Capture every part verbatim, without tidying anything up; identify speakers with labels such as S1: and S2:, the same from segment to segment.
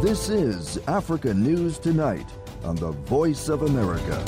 S1: This is Africa News Tonight on the Voice of America.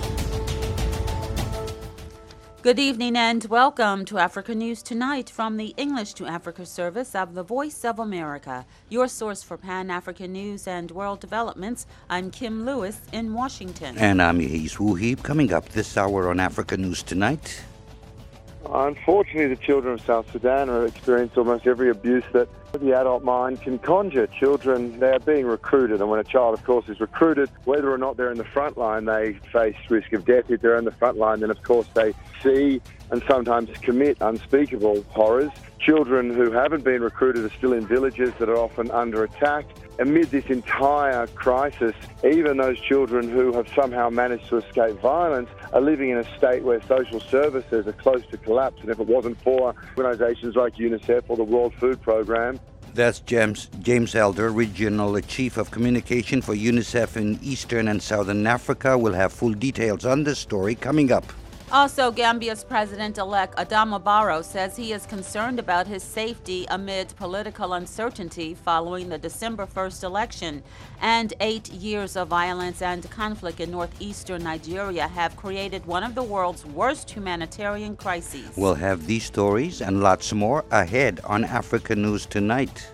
S2: Good evening and welcome to Africa News Tonight from the English to Africa service of the Voice of America, your source for Pan-African news and world developments. I'm Kim Lewis in Washington.
S3: And I'm Yehis Wuhib. Coming up this hour on Africa News Tonight.
S4: Unfortunately, the children of South Sudan are experiencing almost every abuse that the adult mind can conjure. Children, they are being recruited, and when a child, of course, is recruited, whether or not they're in the front line, they face risk of death. If they're in the front line, then, of course, they see and sometimes commit unspeakable horrors. Children who haven't been recruited are still in villages that are often under attack. Amid this entire crisis, even those children who have somehow managed to escape violence are living in a state where social services are close to collapse. And if it wasn't for organizations like UNICEF or the World Food Program.
S3: That's James, James Elder, Regional Chief of Communication for UNICEF in Eastern and Southern Africa. We'll have full details on this story coming up.
S2: Also, Gambia's President-elect Adama Barrow says he is concerned about his safety amid political uncertainty following the December first election. And eight years of violence and conflict in northeastern Nigeria have created one of the world's worst humanitarian crises.
S3: We'll have these stories and lots more ahead on Africa News Tonight.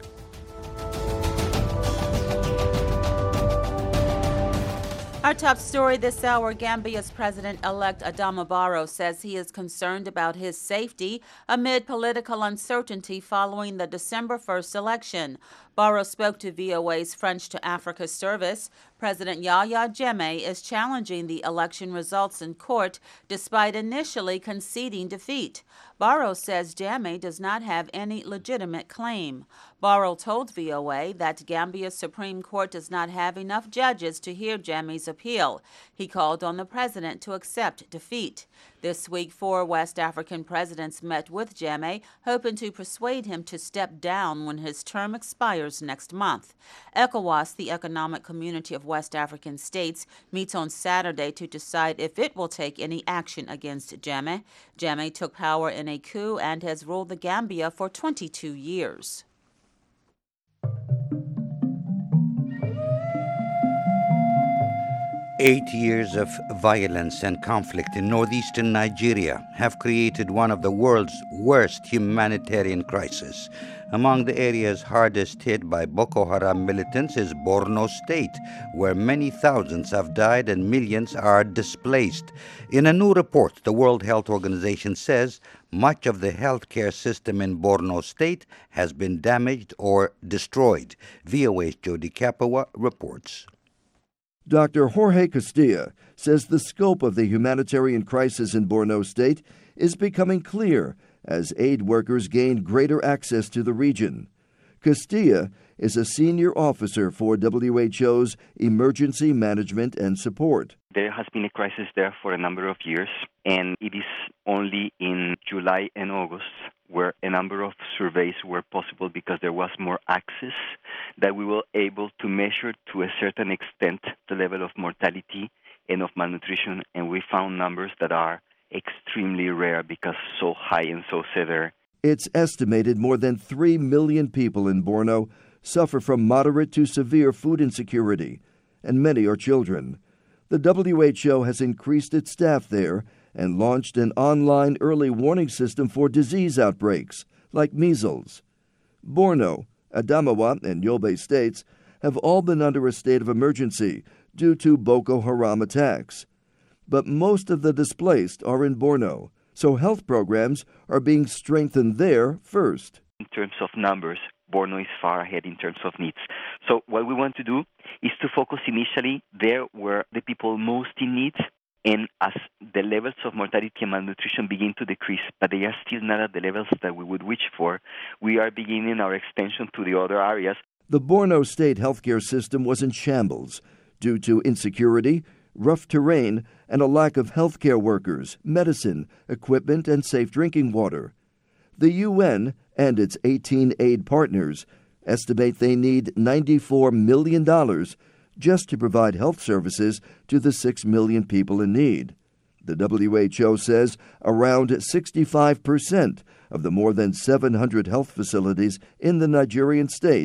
S2: Our top story this hour, Gambia's President-elect Adama Barrow says he is concerned about his safety amid political uncertainty following the December first election. Barrow spoke to V O A's French to Africa service. President Yahya Jammeh is challenging the election results in court despite initially conceding defeat. Barrow says Jammeh does not have any legitimate claim. Barrow told V O A that Gambia's Supreme Court does not have enough judges to hear Jammeh's appeal. He called on the president to accept defeat. This week, four West African presidents met with Jammeh, hoping to persuade him to step down when his term expires next month. ECOWAS, the Economic Community of West African States, meets on Saturday to decide if it will take any action against Jammeh. Jammeh took power in a coup and has ruled the Gambia for twenty-two years.
S3: Eight years of violence and conflict in northeastern Nigeria have created one of the world's worst humanitarian crises. Among the areas hardest hit by Boko Haram militants is Borno State, where many thousands have died and millions are displaced. In a new report, the World Health Organization says much of the healthcare system in Borno State has been damaged or destroyed. V O A's Jody Kapawa reports.
S1: Doctor Jorge Castilla says the scope of the humanitarian crisis in Borno State is becoming clear as aid workers gain greater access to the region. Castilla is a senior officer for W H O's Emergency Management and Support.
S5: There has been a crisis there for a number of years, and it is only in July and August where a number of surveys were possible because there was more access that we were able to measure to a certain extent the level of mortality and of malnutrition, and we found numbers that are extremely rare because so high and so severe.
S1: It's estimated more than three million people in Borno suffer from moderate to severe food insecurity, and many are children. The W H O has increased its staff there and launched an online early warning system for disease outbreaks, like measles. Borno, Adamawa, and Yobe states have all been under a state of emergency due to Boko Haram attacks. But most of the displaced are in Borno, so health programs are being strengthened there first.
S5: In terms of numbers, Borno is far ahead in terms of needs. So what we want to do is to focus initially there where the people most in need, and as the levels of mortality and malnutrition begin to decrease, but they are still not at the levels that we would wish for, we are beginning our extension to the other areas.
S1: The Borno State healthcare system was in shambles due to insecurity, rough terrain, and a lack of healthcare workers, medicine, equipment, and safe drinking water. The U N and its eighteen aid partners estimate they need ninety-four million dollars just to provide health services to the six million people in need. The W H O says around sixty-five percent of the more than seven hundred health facilities in the Nigerian state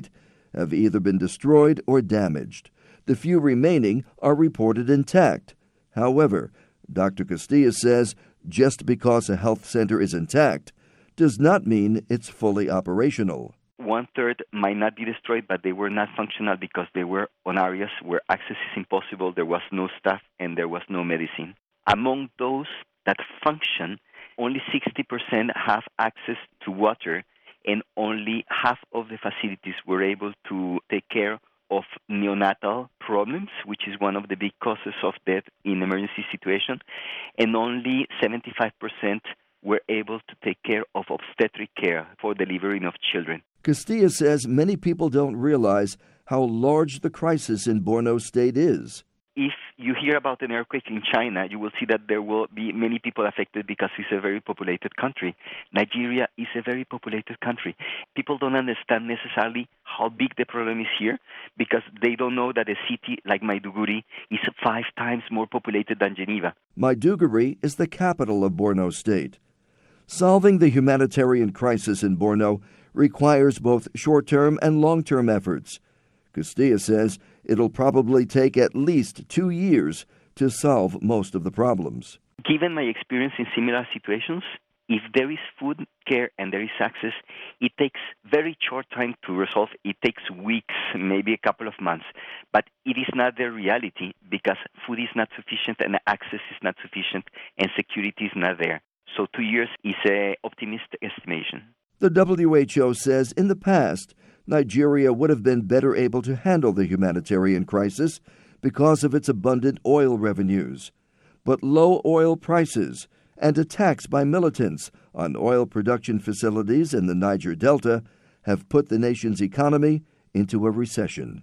S1: have either been destroyed or damaged. The few remaining are reported intact. However, Doctor Castilla says just because a health center is intact does not mean it's fully operational.
S5: One-third might not be destroyed, but they were not functional because they were on areas where access is impossible, there was no staff, and there was no medicine. Among those that function, only sixty percent have access to water, and only half of the facilities were able to take care of neonatal problems, which is one of the big causes of death in emergency situations, and only seventy-five percent were able to take care of obstetric care for delivering of children.
S1: Castilla says many people don't realize how large the crisis in Borno State is.
S5: If you hear about an earthquake in China, you will see that there will be many people affected because it's a very populated country. Nigeria is a very populated country. People don't understand necessarily how big the problem is here because they don't know that a city like Maiduguri is five times more populated than Geneva.
S1: Maiduguri is the capital of Borno State. Solving the humanitarian crisis in Borno requires both short-term and long-term efforts. Castilla says it'll probably take at least two years to solve most of the problems.
S5: Given my experience in similar situations, if there is food, care, and there is access, it takes very short time to resolve. It takes weeks, maybe a couple of months. But it is not the reality because food is not sufficient and access is not sufficient and security is not there. So two years is an optimistic estimation.
S1: The W H O says in the past, Nigeria would have been better able to handle the humanitarian crisis because of its abundant oil revenues. But low oil prices and attacks by militants on oil production facilities in the Niger Delta have put the nation's economy into a recession.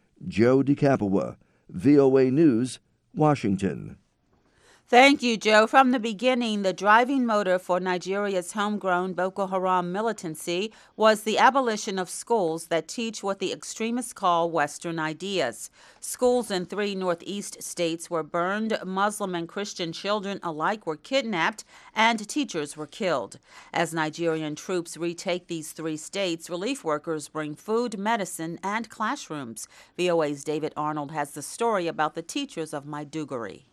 S1: Joe DeCapua, V O A News, Washington.
S2: Thank you, Joe. From the beginning, the driving motor for Nigeria's homegrown Boko Haram militancy was the abolition of schools that teach what the extremists call Western ideas. Schools in three Northeast states were burned, Muslim and Christian children alike were kidnapped, and teachers were killed. As Nigerian troops retake these three states, relief workers bring food, medicine, and classrooms. V O A's David Arnold has the story about the teachers of Maiduguri.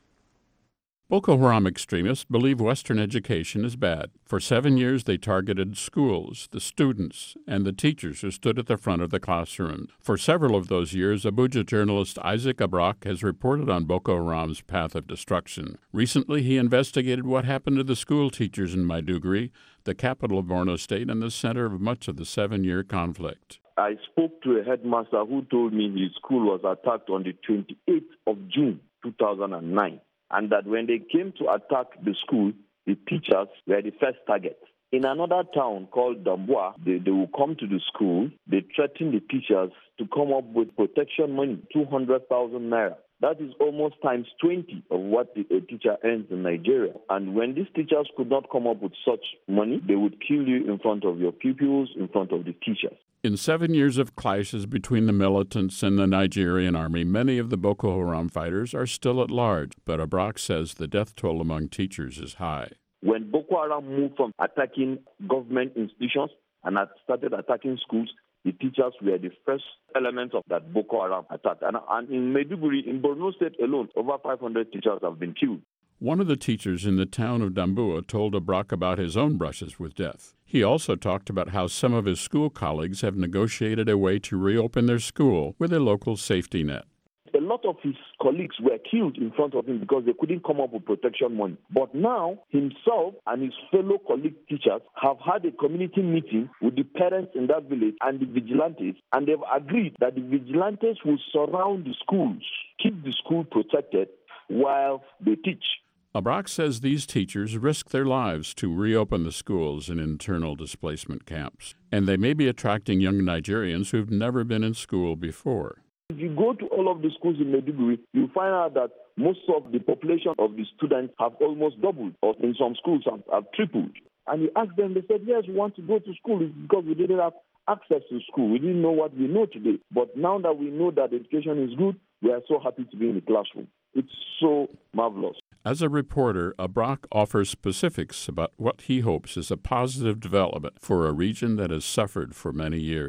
S6: Boko Haram extremists believe Western education is bad. For seven years, they targeted schools, the students, and the teachers who stood at the front of the classroom. For several of those years, Abuja journalist Isaac Abrak has reported on Boko Haram's path of destruction. Recently, he investigated what happened to the school teachers in Maiduguri, the capital of Borno State and the center of much of the seven-year conflict.
S7: I spoke to a headmaster who told me his school was attacked on the twenty-eighth of June, two thousand nine. And that when they came to attack the school, the teachers were the first target. In another town called Damboa, they, they will come to the school, they threaten the teachers to come up with protection money, two hundred thousand naira. That is almost times twenty of what the, a teacher earns in Nigeria. And when these teachers could not come up with such money, they would kill you in front of your pupils, in front of the teachers.
S6: In seven years of clashes between the militants and the Nigerian army, many of the Boko Haram fighters are still at large, but Abrak says the death toll among teachers is high.
S7: When Boko Haram moved from attacking government institutions and had started attacking schools, the teachers were the first element of that Boko Haram attack. And, and in Maiduguri, in Borno State alone, over five hundred teachers have been killed.
S6: One of the teachers in the town of Damboa told Abrak about his own brushes with death. He also talked about how some of his school colleagues have negotiated a way to reopen their school with a local safety net.
S7: A lot of his colleagues were killed in front of him because they couldn't come up with protection money. But now, himself and his fellow colleague teachers have had a community meeting with the parents in that village and the vigilantes, and they've agreed that the vigilantes will surround the schools, keep the school protected while they teach.
S6: Abrak says these teachers risk their lives to reopen the schools in internal displacement camps, and they may be attracting young Nigerians who've never been in school before.
S7: If you go to all of the schools in Maiduguri, you find out that most of the population of the students have almost doubled, or in some schools have, have tripled. And you ask them, they said, yes, we want to go to school. It's because we didn't have access to school. We didn't know what we know today. But now that we know that education is good, we are so happy to be in the classroom. It's so marvelous.
S6: As a reporter, Abrak offers specifics about what he hopes is a positive development for a region that has suffered for many years.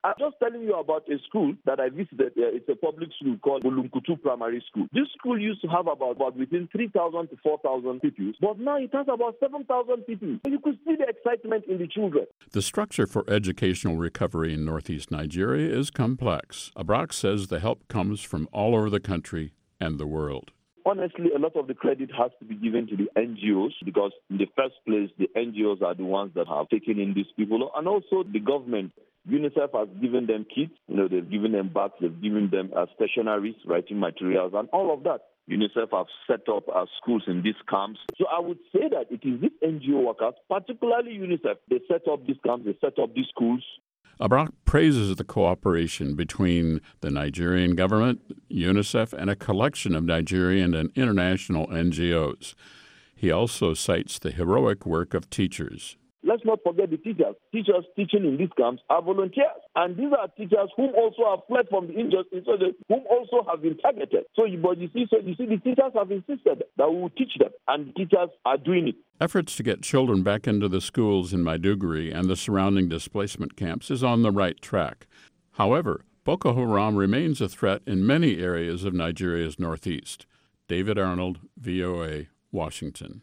S7: I'm just telling you about a school that I visited. It's a public school called Bulunkutu Primary School. This school used to have about, about between three thousand to four thousand pupils, but now it has about seven thousand pupils. You could see the excitement in the children.
S6: The structure for educational recovery in northeast Nigeria is complex. Abrak says the help comes from all over the country and the world.
S7: Honestly, a lot of the credit has to be given to the N G Os because in the first place, the N G Os are the ones that have taken in these people, and also the government. UNICEF has given them kits, you know, they've given them bags, they've given them uh, stationaries, writing materials, and all of that. UNICEF have set up uh, schools in these camps. So I would say that it is these N G O workers, particularly UNICEF, they set up these camps, they set up these schools.
S6: Abrak praises the cooperation between the Nigerian government, UNICEF, and a collection of Nigerian and international N G Os. He also cites the heroic work of teachers.
S7: Let's not forget the teachers. Teachers teaching in these camps are volunteers. And these are teachers whom also have fled from the injustice, so they, whom also have been targeted. So you, but you see, so you see, the teachers have insisted that we will teach them, and the teachers are doing it.
S6: Efforts to get children back into the schools in Maiduguri and the surrounding displacement camps is on the right track. However, Boko Haram remains a threat in many areas of Nigeria's northeast. David Arnold, V O A, Washington.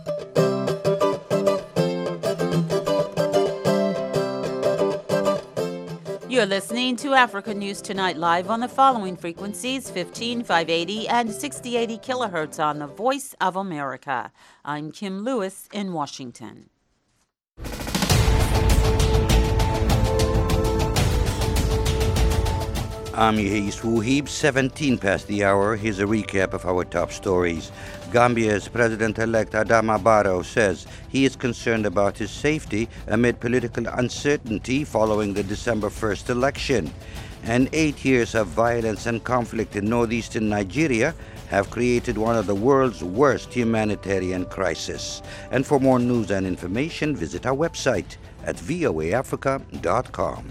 S2: You're listening to Africa News Tonight live on the following frequencies, fifteen five eighty and sixty eighty kilohertz on the Voice of America. I'm Kim Lewis in Washington.
S3: I'm Yehis Wuhib, seventeen past the hour. Here's a recap of our top stories. Gambia's President-elect Adama Barrow says he is concerned about his safety amid political uncertainty following the December first election. And eight years of violence and conflict in northeastern Nigeria have created one of the world's worst humanitarian crises. And for more news and information, visit our website at voa africa dot com.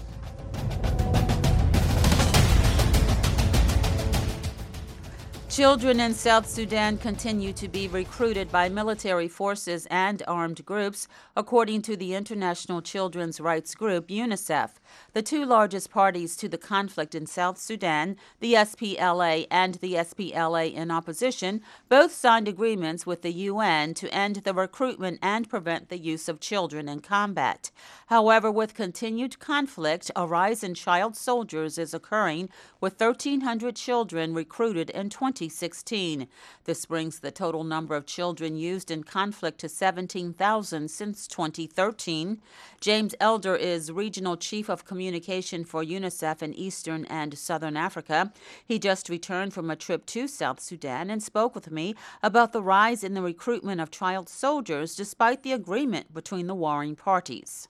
S2: Children in South Sudan continue to be recruited by military forces and armed groups, according to the international children's rights group UNICEF. The two largest parties to the conflict in South Sudan, the S P L A and the S P L A in opposition, both signed agreements with the U N to end the recruitment and prevent the use of children in combat. However, with continued conflict, a rise in child soldiers is occurring, with thirteen hundred children recruited in twenty sixteen. This brings the total number of children used in conflict to seventeen thousand since twenty thirteen. James Elder is Regional Chief of Communication for UNICEF in Eastern and Southern Africa. He just returned from a trip to South Sudan and spoke with me about the rise in the recruitment of child soldiers despite the agreement between the warring parties.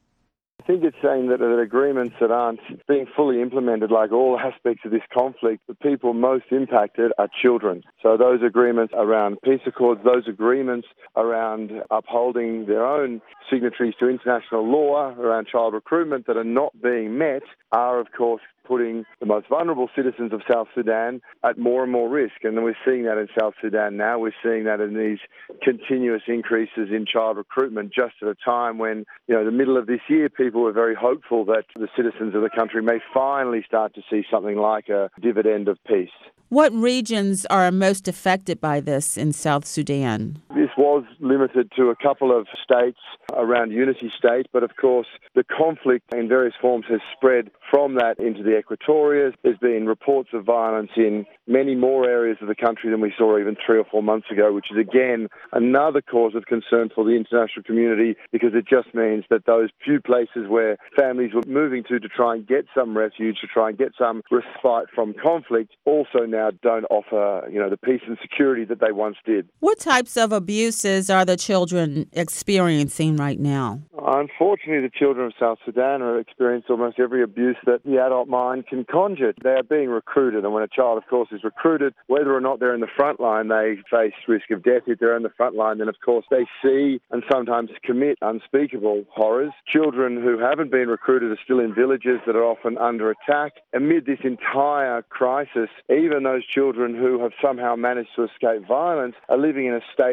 S4: I think it's saying that, that agreements that aren't being fully implemented, like all aspects of this conflict, the people most impacted are children. So those agreements around peace accords, those agreements around upholding their own signatories to international law, around child recruitment that are not being met, are, of course, putting the most vulnerable citizens of South Sudan at more and more risk. And we're seeing that in South Sudan now. We're seeing that in these continuous increases in child recruitment just at a time when, you know, the middle of this year, people were very hopeful that the citizens of the country may finally start to see something like a dividend of peace.
S2: What regions are most affected by this in South Sudan?
S4: This was limited to a couple of states around Unity State, but of course the conflict in various forms has spread from that into the Equatoria. There's been reports of violence in many more areas of the country than we saw even three or four months ago, which is again another cause of concern for the international community, because it just means that those few places where families were moving to to try and get some refuge, to try and get some respite from conflict, also now don't offer, you know, the peace and security that they once did.
S2: What types of abuses are the children experiencing right now?
S4: Unfortunately, the children of South Sudan are experiencing almost every abuse that the adult mind can conjure. They are being recruited, and when a child, of course, is recruited, whether or not they're in the front line, they face risk of death. If they're in the front line, then, of course, they see and sometimes commit unspeakable horrors. Children who haven't been recruited are still in villages that are often under attack. Amid this entire crisis, even those children who have somehow managed to escape violence are living in a state where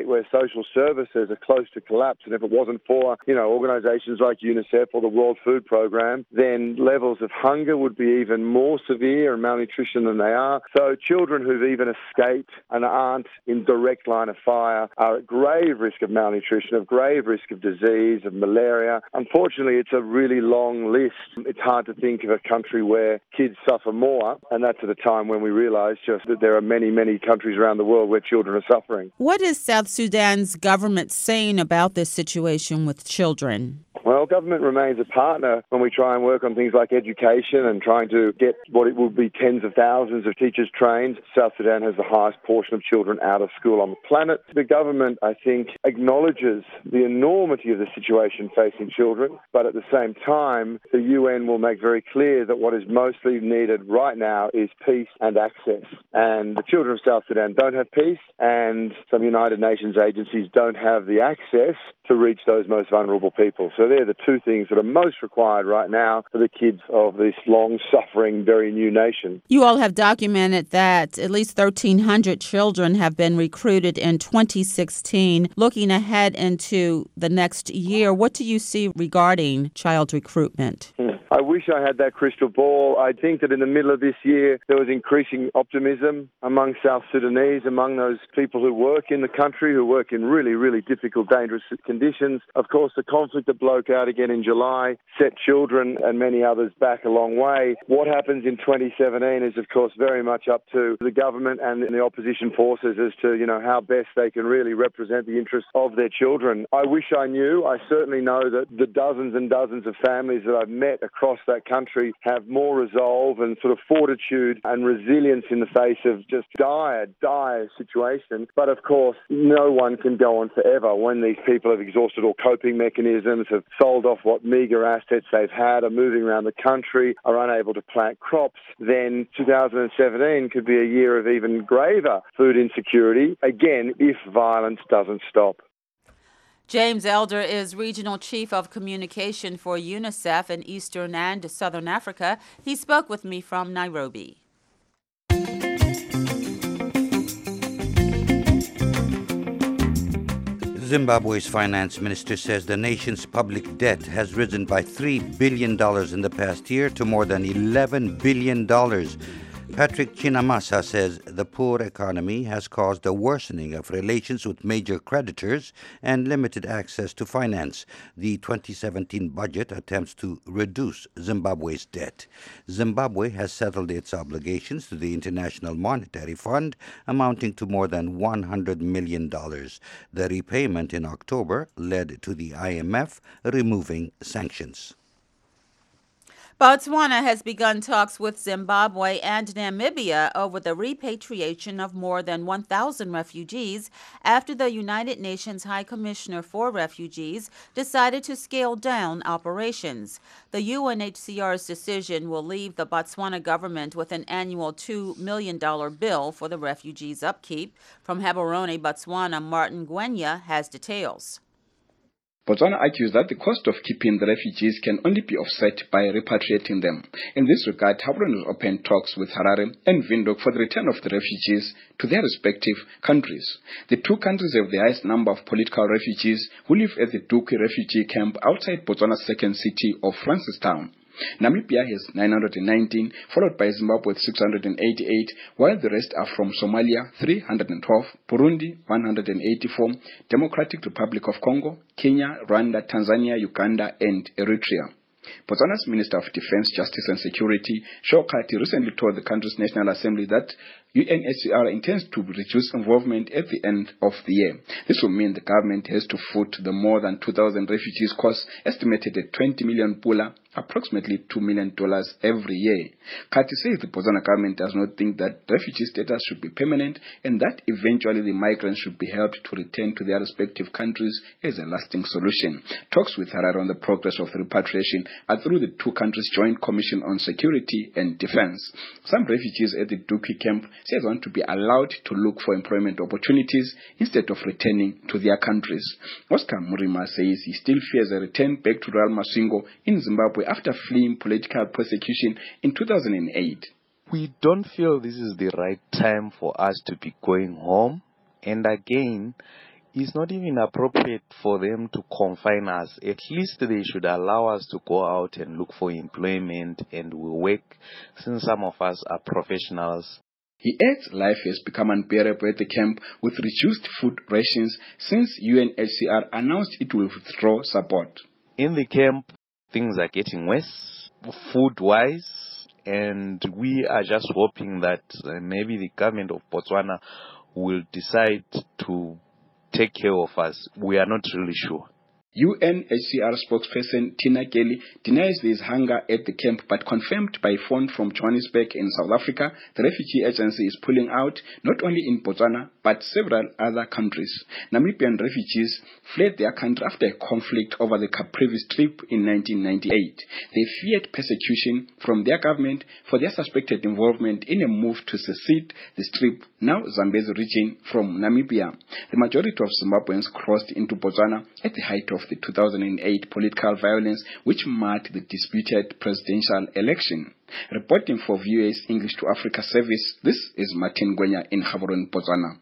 S4: social services are close to collapse. And if it wasn't for, you know, organisations like UNICEF or the World Food Programme, then levels of hunger would be even more severe and malnutrition than they are. So children who've even escaped and aren't in direct line of fire are at grave risk of malnutrition, of grave risk of disease, of malaria. Unfortunately, it's a really long list. It's hard to think of a country where kids suffer more, and that's at a time when we realise just that there are many, many countries around the world where children are suffering.
S2: What is South Sudan's government saying about this situation with children?
S4: Well, government remains a partner when we try and work on things like education and trying to get what it will be tens of thousands of teachers trained. South Sudan has the highest portion of children out of school on the planet. The government, I think, acknowledges the enormity of the situation facing children, but at the same time, the U N will make very clear that what is mostly needed right now is peace and access. And the children of South Sudan don't have peace, and some United Nations agencies don't have the access to reach those most vulnerable people. So they're the two things that are most required right now for the kids of this long-suffering, very new nation.
S2: You all have documented that at least thirteen hundred children have been recruited in twenty sixteen. Looking ahead into the next year, what do you see regarding child recruitment?
S4: Hmm. I wish I had that crystal ball. I think that in the middle of this year, there was increasing optimism among South Sudanese, among those people who work in the country, who work in really, really difficult, dangerous conditions. Of course, the conflict that broke out again in July set children and many others back a long way. What happens in twenty seventeen is, of course, very much up to the government and the opposition forces as to, you know, how best they can really represent the interests of their children. I wish I knew. I certainly know that the dozens and dozens of families that I've met across that country have more resolve and sort of fortitude and resilience in the face of just dire, dire situation. But of course, no one can go on forever. When these people have exhausted all coping mechanisms, have sold off what meagre assets they've had, are moving around the country, are unable to plant crops, then two thousand seventeen could be a year of even graver food insecurity, again, if violence doesn't stop.
S2: James Elder is Regional Chief of Communication for UNICEF in Eastern and Southern Africa. He spoke with me from Nairobi.
S3: Zimbabwe's finance minister says the nation's public debt has risen by three billion dollars in the past year to more than eleven billion dollars. Patrick Chinamasa says the poor economy has caused a worsening of relations with major creditors and limited access to finance. The twenty seventeen budget attempts to reduce Zimbabwe's debt. Zimbabwe has settled its obligations to the International Monetary Fund, amounting to more than one hundred million dollars. The repayment in October led to the I M F removing sanctions.
S2: Botswana has begun talks with Zimbabwe and Namibia over the repatriation of more than one thousand refugees after the United Nations High Commissioner for Refugees decided to scale down operations. The U N H C R's decision will leave the Botswana government with an annual two million dollars bill for the refugees' upkeep. From Gaborone, Botswana, Martin Gwenya has details.
S8: Botswana argues that the cost of keeping the refugees can only be offset by repatriating them. In this regard, Gaborone has opened talks with Harare and Windhoek for the return of the refugees to their respective countries. The two countries have the highest number of political refugees who live at the Duki refugee camp outside Botswana's second city of Francistown. Namibia has nine hundred nineteen, followed by Zimbabwe with six hundred eighty-eight, while the rest are from Somalia, three hundred twelve, Burundi, one hundred eighty-four, Democratic Republic of Congo, Kenya, Rwanda, Tanzania, Uganda, and Eritrea. Botswana's Minister of Defense, Justice and Security, Shokati, recently told the country's National Assembly that U N H C R intends to reduce involvement at the end of the year. This will mean the government has to foot the more than two thousand refugees cost, estimated at twenty million pula, approximately two million dollars every year. Kati says the Botswana government does not think that refugee status should be permanent and that eventually the migrants should be helped to return to their respective countries as a lasting solution. Talks with Harare on the progress of the repatriation are through the two countries' Joint Commission on Security and Defense. Some refugees at the Duki camp says want to be allowed to look for employment opportunities instead of returning to their countries. Oscar Murima says he still fears a return back to Rural Masingo in Zimbabwe after fleeing political persecution in two thousand eight.
S9: We don't feel this is the right time for us to be going home. And again, it's not even appropriate for them to confine us. At least they should allow us to go out and look for employment and we work, since some of us are professionals.
S8: He adds life has become unbearable at the camp with reduced food rations since U N H C R announced it will withdraw support.
S9: In the camp, things are getting worse, food-wise, and we are just hoping that uh, maybe the government of Botswana will decide to take care of us. We are not really sure.
S8: U N H C R spokesperson Tina Kelly denies there is hunger at the camp, but confirmed by phone from Johannesburg in South Africa, the refugee agency is pulling out not only in Botswana, but several other countries. Namibian refugees fled their country after a conflict over the Caprivi Strip in nineteen ninety-eight. They feared persecution from their government for their suspected involvement in a move to secede the Strip, now Zambezi region, from Namibia. The majority of Zimbabweans crossed into Botswana at the height of the two thousand eight political violence which marked the disputed presidential election. Reporting for V O A's English to Africa service, this is Martin Gwenya in Gaborone, Botswana.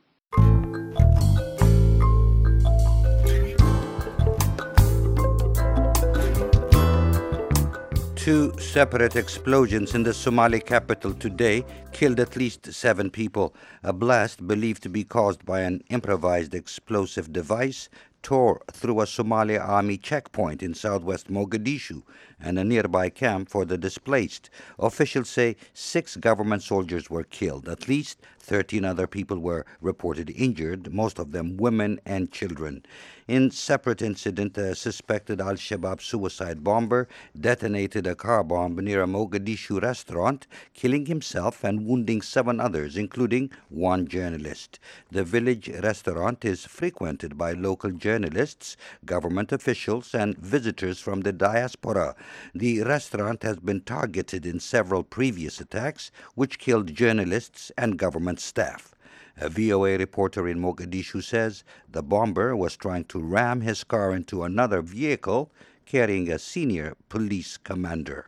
S3: Two separate explosions in the Somali capital today killed at least seven people. A blast believed to be caused by an improvised explosive device tore through a Somali army checkpoint in southwest Mogadishu and a nearby camp for the displaced. Officials say six government soldiers were killed. At least thirteen other people were reported injured, most of them women and children. In separate incident, a suspected Al-Shabaab suicide bomber detonated a car bomb near a Mogadishu restaurant, killing himself and wounding seven others, including one journalist. The village restaurant is frequented by local journalists, government officials, and visitors from the diaspora. The restaurant has been targeted in several previous attacks, which killed journalists and government staff. A V O A reporter in Mogadishu says the bomber was trying to ram his car into another vehicle carrying a senior police commander.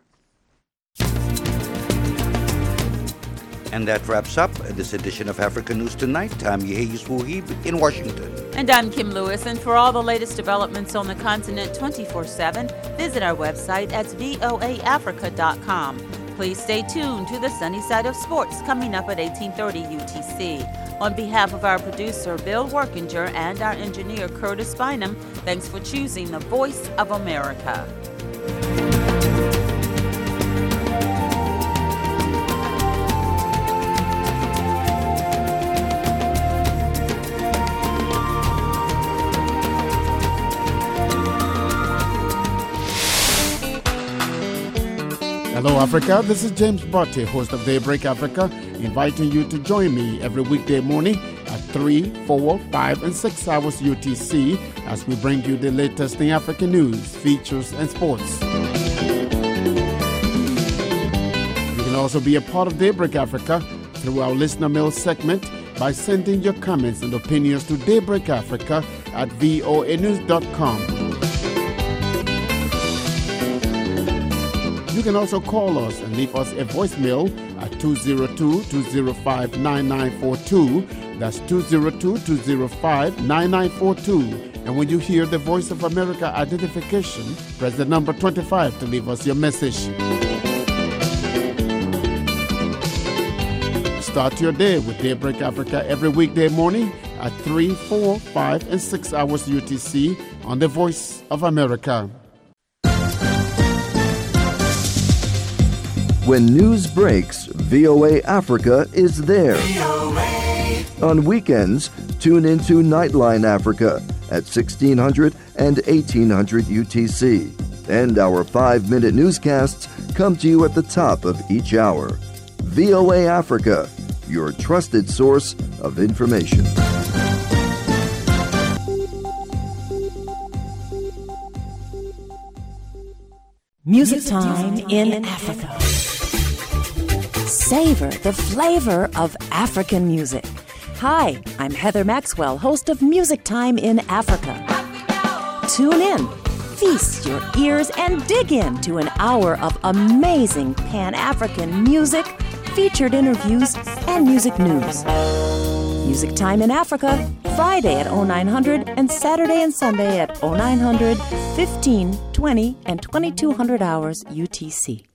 S3: And that wraps up this edition of Africa News Tonight. I'm Yehis Wuhib in Washington.
S2: And I'm Kim Lewis. And for all the latest developments on the continent twenty-four seven, visit our website at voa africa dot com. Please stay tuned to the Sunny Side of Sports coming up at eighteen thirty U T C. On behalf of our producer, Bill Workinger, and our engineer, Curtis Bynum, thanks for choosing the Voice of America.
S10: Hello, Africa. This is James Botte, host of Daybreak Africa, inviting you to join me every weekday morning at three, four, five, and six hours U T C as we bring you the latest in African news, features, and sports. You can also be a part of Daybreak Africa through our listener mail segment by sending your comments and opinions to Daybreak Africa at voa news dot com. You can also call us and leave us a voicemail at two zero two, two zero five, nine nine four two. That's two zero two, two zero five, nine nine four two. And when you hear the Voice of America identification, press the number twenty-five to leave us your message. Start your day with Daybreak Africa every weekday morning at three, four, five, and six hours U T C on the Voice of America.
S1: When news breaks, V O A Africa is there. V O A. On weekends, tune into Nightline Africa at sixteen hundred and eighteen hundred U T C. And our five-minute newscasts come to you at the top of each hour. V O A Africa, your trusted source of information.
S11: Music Time in Africa. Savor the flavor of African music. Hi, I'm Heather Maxwell, host of Music Time in Africa. Tune in, feast your ears, and dig into an hour of amazing Pan-African music, featured interviews, and music news. Music Time in Africa, Friday at oh nine hundred and Saturday and Sunday at oh nine hundred, fifteen, twenty, and twenty-two hundred hours U T C.